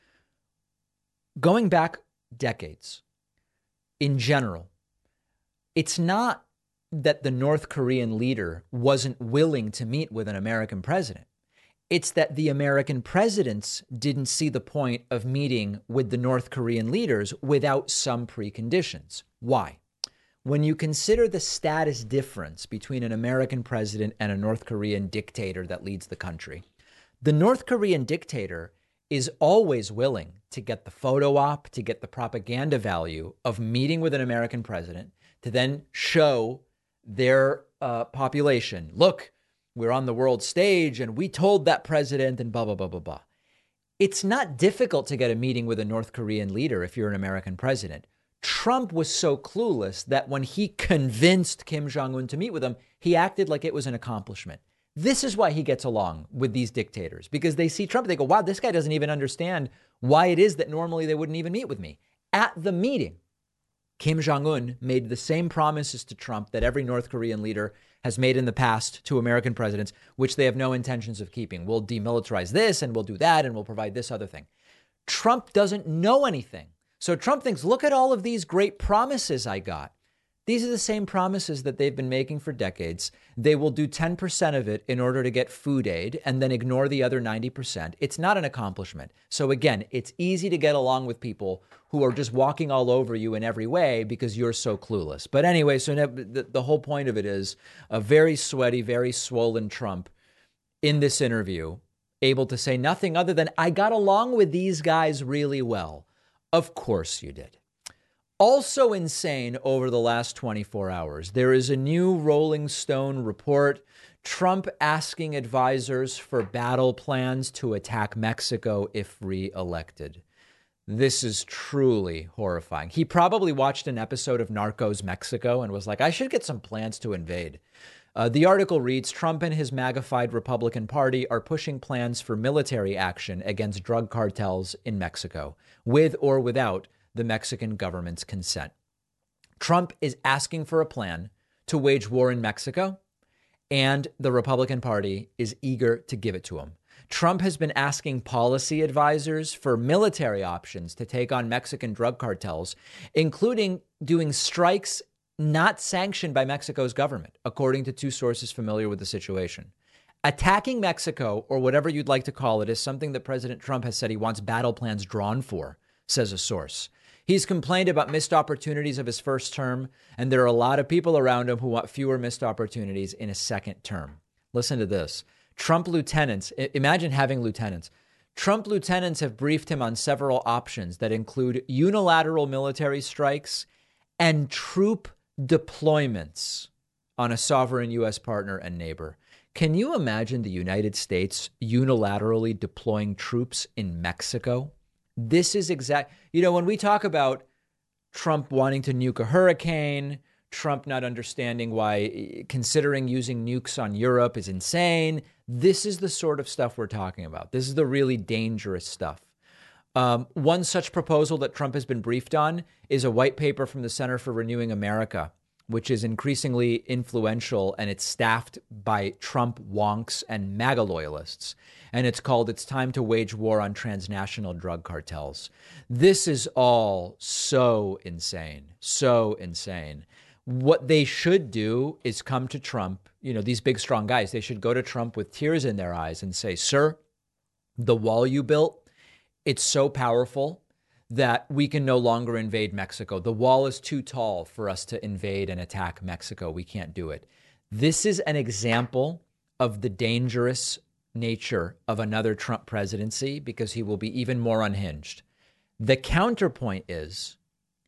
Going back decades, in general, it's not that the North Korean leader wasn't willing to meet with an American president. It's that the American presidents didn't see the point of meeting with the North Korean leaders without some preconditions. Why? When you consider the status difference between an American president and a North Korean dictator that leads the country, the North Korean dictator is always willing to get the photo op, to get the propaganda value of meeting with an American president, to then show their uh, population, look, we're on the world stage and we told that president and blah, blah, blah, blah, blah. It's not difficult to get a meeting with a North Korean leader if you're an American president. Trump was so clueless that when he convinced Kim Jong-un to meet with him, he acted like it was an accomplishment. This is why he gets along with these dictators, because they see Trump, they go, wow, this guy doesn't even understand why it is that normally they wouldn't even meet with me. At the meeting, Kim Jong-un made the same promises to Trump that every North Korean leader has made in the past to American presidents, which they have no intentions of keeping. We'll demilitarize this and we'll do that and we'll provide this other thing. Trump doesn't know anything. So Trump thinks, look at all of these great promises I got. These are the same promises that they've been making for decades. They will do ten percent of it in order to get food aid and then ignore the other ninety percent. It's not an accomplishment. So again, it's easy to get along with people who are just walking all over you in every way because you're so clueless. But anyway, so the, the whole point of it is a very sweaty, very swollen Trump in this interview, able to say nothing other than, I got along with these guys really well. Of course you did. Also insane over the last twenty-four hours. There is a new Rolling Stone report. Trump asking advisors for battle plans to attack Mexico if re-elected. This is truly horrifying. He probably watched an episode of Narcos Mexico and was like, I should get some plans to invade. Uh, the article reads, Trump and his MAGA-fied Republican Party are pushing plans for military action against drug cartels in Mexico, with or without the Mexican government's consent. Trump is asking for a plan to wage war in Mexico, and the Republican Party is eager to give it to him. Trump has been asking policy advisors for military options to take on Mexican drug cartels, including doing strikes not sanctioned by Mexico's government, according to two sources familiar with the situation. Attacking Mexico, or whatever you'd like to call it, is something that President Trump has said he wants battle plans drawn for, says a source. He's complained about missed opportunities of his first term, and there are a lot of people around him who want fewer missed opportunities in a second term. Listen to this. Trump lieutenants, imagine having lieutenants. Trump lieutenants have briefed him on several options that include unilateral military strikes and troop deployments on a sovereign U S partner and neighbor. Can you imagine the United States unilaterally deploying troops in Mexico? This is exact. You know, when we talk about Trump wanting to nuke a hurricane, Trump not understanding why considering using nukes on Europe is insane, this is the sort of stuff we're talking about. This is the really dangerous stuff. Um, one such proposal that Trump has been briefed on is a white paper from the Center for Renewing America, which is increasingly influential, and it's staffed by Trump wonks and MAGA loyalists. And it's called It's Time to Wage War on Transnational Drug Cartels. This is all so insane, so insane. What they should do is come to Trump, you know, these big, strong guys, they should go to Trump with tears in their eyes and say, sir, the wall you built, it's so powerful that we can no longer invade Mexico. The wall is too tall for us to invade and attack Mexico. We can't do it. This is an example of the dangerous nature of another Trump presidency because he will be even more unhinged. The counterpoint is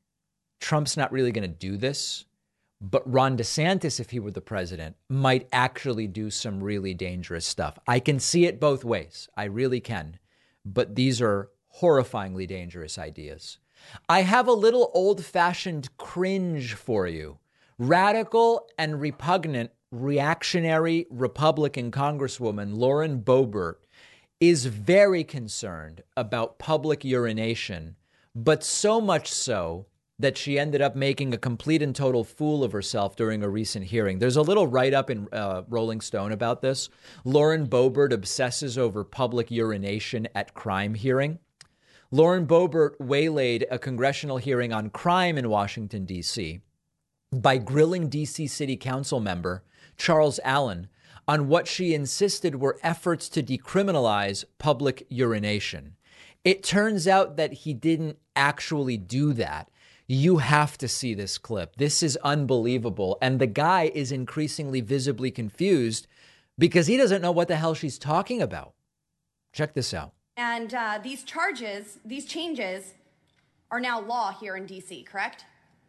Trump's not really going to do this, but Ron DeSantis, if he were the president, might actually do some really dangerous stuff. I can see it both ways. I really can. But these are horrifyingly dangerous ideas. I have a little old-fashioned cringe for you. Radical and repugnant reactionary Republican Congresswoman Lauren Boebert is very concerned about public urination, but so much so that she ended up making a complete and total fool of herself during a recent hearing. There's a little write-up in uh, Rolling Stone about this. Lauren Boebert obsesses over public urination at crime hearing. Lauren Boebert waylaid a congressional hearing on crime in Washington, D C by grilling D C City Council member Charles Allen on what she insisted were efforts to decriminalize public urination. It turns out that he didn't actually do that. You have to see this clip. This is unbelievable. And the guy is increasingly visibly confused because he doesn't know what the hell she's talking about. Check this out. And uh, these charges, these changes are now law here in D C, correct?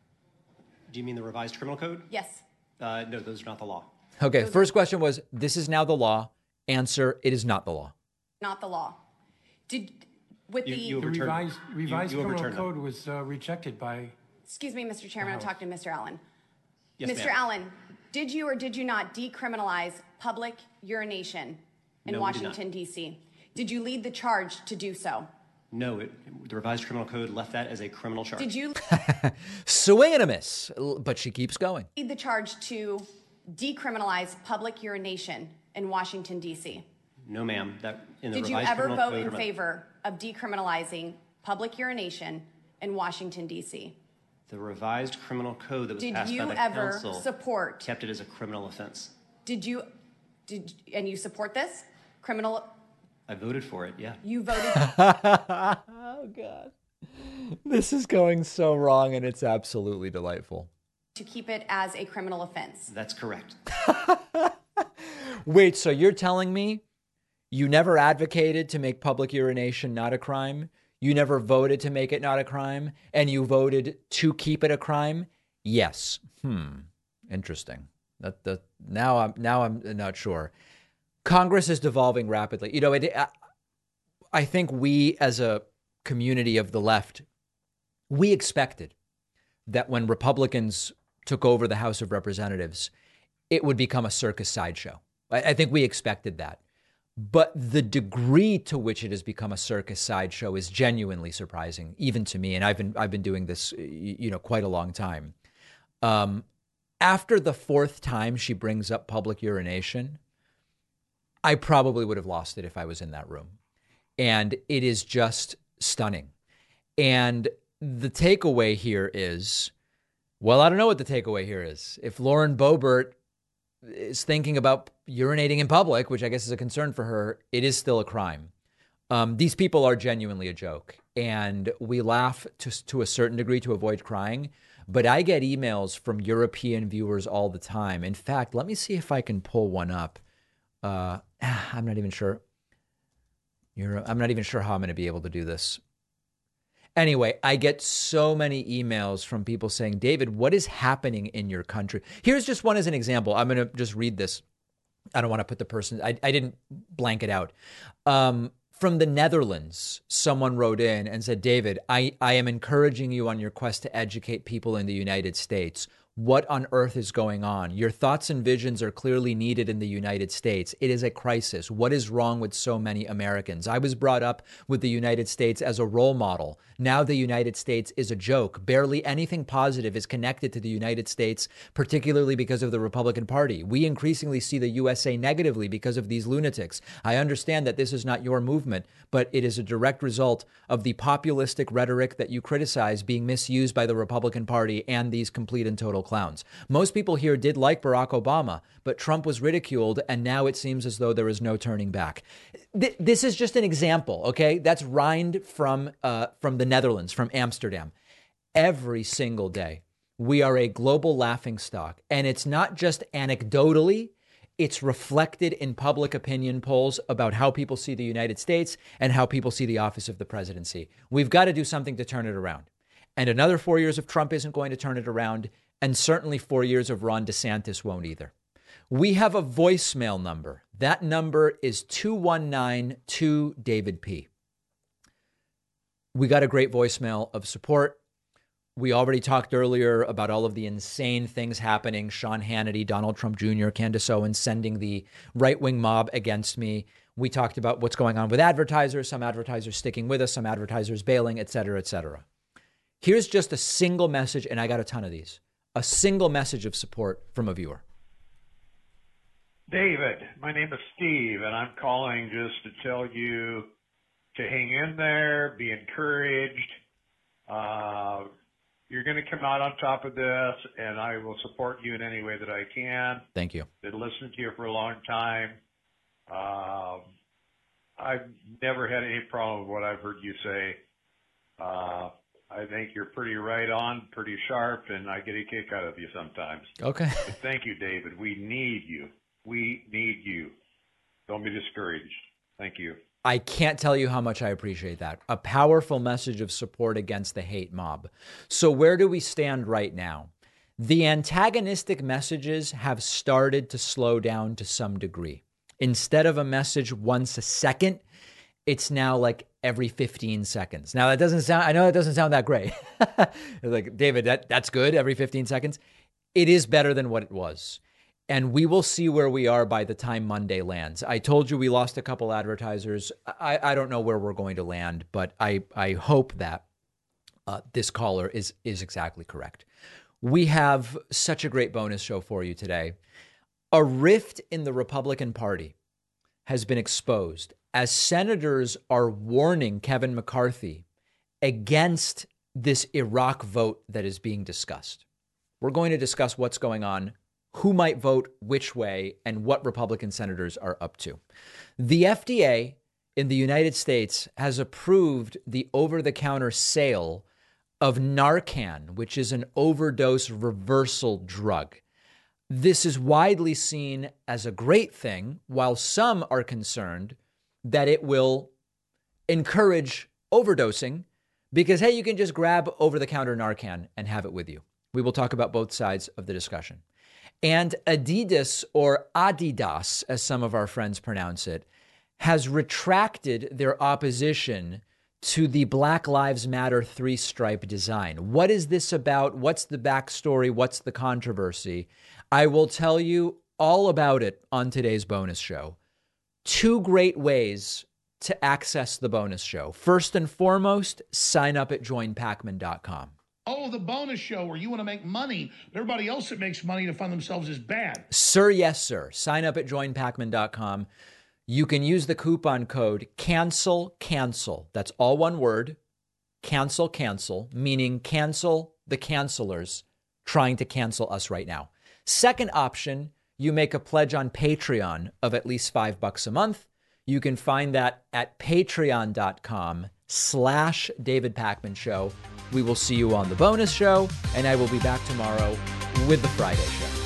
Do you mean the revised criminal code? Yes. Uh, no, those are not the law. Okay, first question was, this is now the law. Answer, it is not the law. Not the law. Did with You- the you The overturned- revised, revised you- you criminal overturned code them. was uh, rejected by, excuse me, Mister Chairman, I'm talking to Mister Allen. Yes, Mister ma'am. Allen, did you or did you not decriminalize public urination in No, we did not. Washington, D C? Did you lead the charge to do so? No, it, the revised criminal code left that as a criminal charge. Did you Swing and a miss, but she keeps going. lead the charge to decriminalize public urination in Washington, D C? No, ma'am. That in the Did you revised ever criminal vote code in remi- favor of decriminalizing public urination in Washington, D C? The revised criminal code that was Did passed you by the ever council support- kept it as a criminal offense. Did you, did, and you support this? Criminal, I voted for it. Yeah. you voted, Oh, God. This is going so wrong, and it's absolutely delightful. to keep it as a criminal offense. That's correct. Wait, so you're telling me you never advocated to make public urination not a crime? You never voted to make it not a crime, and you voted to keep it a crime? Yes. Hmm. Interesting. That, that, now I'm now I'm not sure. Congress is devolving rapidly. You know, it, I, I think we as a community of the left, we expected that when Republicans took over the House of Representatives, it would become a circus sideshow. I, I think we expected that. But the degree to which it has become a circus sideshow is genuinely surprising, even to me. And I've been I've been doing this, you know, quite a long time. Um, after the fourth time she brings up public urination, I probably would have lost it if I was in that room. And it is just stunning. And the takeaway here is, well, I don't know what the takeaway here is. If Lauren Boebert is thinking about urinating in public, which I guess is a concern for her, it is still a crime. Um, these people are genuinely a joke. And we laugh to, to a certain degree to avoid crying. But I get emails from European viewers all the time. In fact, let me see if I can pull one up. Uh, I'm not even sure. You're, I'm not even sure how I'm going to be able to do this. Anyway, I get so many emails from people saying, David, what is happening in your country? Here's just one as an example. I'm going to just read this. I don't want to put the person, I, I didn't blank it out. Um, from the Netherlands, someone wrote in and said, David, I, I am encouraging you on your quest to educate people in the United States. What on earth is going on? Your thoughts and visions are clearly needed in the United States. It is a crisis. What is wrong with so many Americans? I was brought up with the United States as a role model. Now the United States is a joke. Barely anything positive is connected to the United States, particularly because of the Republican Party. We increasingly see the U S A negatively because of these lunatics. I understand that this is not your movement, but it is a direct result of the populistic rhetoric that you criticize being misused by the Republican Party and these complete and total clowns. Most people here did like Barack Obama, but Trump was ridiculed, and now it seems as though there is no turning back. Th- this is just an example, okay? That's Rind from uh, from the Netherlands, from Amsterdam. Every single day, we are a global laughingstock, and it's not just anecdotally. It's reflected in public opinion polls about how people see the United States and how people see the office of the presidency. We've got to do something to turn it around. And another four years of Trump isn't going to turn it around. And certainly four years of Ron DeSantis won't either. We have a voicemail number. That number is two one nine two David P. We got a great voicemail of support. We already talked earlier about all of the insane things happening. Sean Hannity, Donald Trump Junior, Candace Owens sending the right-wing mob against me. We talked about what's going on with advertisers, some advertisers sticking with us, some advertisers bailing, et cetera, et cetera. Here's just a single message, and I got a ton of these. A single message of support from a viewer. David, my name is Steve, and I'm calling just to tell you to hang in there, be encouraged. Uh, you're going to come out on top of this, and I will support you in any way that I can. Thank you. Been listening to you for a long time. Uh, I've never had any problem with what I've heard you say. Uh, I think you're pretty right on, pretty sharp, and I get a kick out of you sometimes. Okay. But thank you, David. We need you. We need you. Don't be discouraged. Thank you. I can't tell you how much I appreciate that. A powerful message of support against the hate mob. So where do we stand right now? The antagonistic messages have started to slow down to some degree. Instead of a message once a second, it's now like every fifteen seconds. Now that doesn't sound, I know that doesn't sound that great. Like, David, that, that's good, every fifteen seconds. It is better than what it was. And we will see where we are by the time Monday lands. I told you we lost a couple advertisers. I, I don't know where we're going to land, but I, I hope that uh, this caller is, is exactly correct. We have such a great bonus show for you today. A rift in the Republican Party has been exposed as senators are warning Kevin McCarthy against this Iraq vote that is being discussed. We're going to discuss what's going on, who might vote which way, and what Republican senators are up to. The F D A in the United States has approved the over-the-counter sale of Narcan, which is an overdose reversal drug. This is widely seen as a great thing, while some are concerned that it will encourage overdosing because, hey, you can just grab over-the-counter Narcan and have it with you. We will talk about both sides of the discussion. And Adidas, or Adidas, as some of our friends pronounce it, has retracted their opposition to the Black Lives Matter three-stripe design. What is this about? What's the backstory? What's the controversy? I will tell you all about it on today's bonus show. Two great ways to access the bonus show. First and foremost, sign up at join pacman dot com. Oh, the bonus show where you want to make money. Everybody else that makes money to fund themselves is bad. Sir, yes, sir. Sign up at join pacman dot com. You can use the coupon code cancel cancel. That's all one word. Cancel cancel, meaning cancel the cancelers trying to cancel us right now. Second option, you make a pledge on Patreon of at least five bucks a month. You can find that at patreon dot com slash David Pakman Show. We will see you on the bonus show, and I will be back tomorrow with the Friday show.